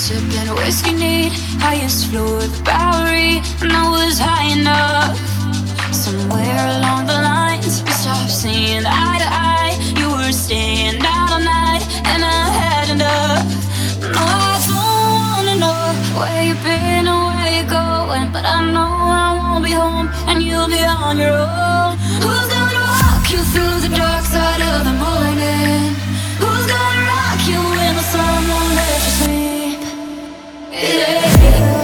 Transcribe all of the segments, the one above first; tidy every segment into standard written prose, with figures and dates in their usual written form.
sipping whiskey neat, highest floor of the Bowery, and I was high enough. Somewhere along the lines, we stopped seeing eye to eye. You were staying out all night, and I had enough. No, I don't wanna know where you've been or where you're going, but I know I won't be home, and you'll be on your own. Who's gonna walk you through the dark side of the morning? Who's gonna rock you when the sun won't let you sleep? Yeah.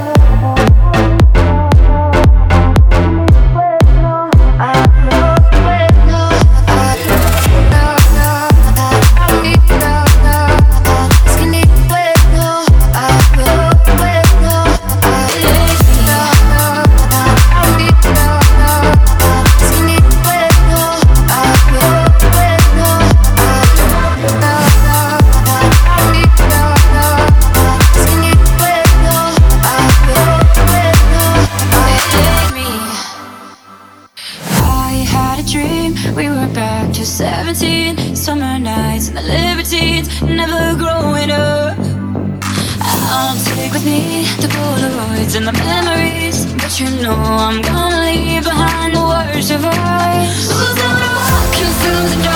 We were back to 17, summer nights and the libertines, never growing up. I'll take with me the Polaroids and the memories, but you know I'm gonna leave behind the worst of us. Who's gonna walk you through the door?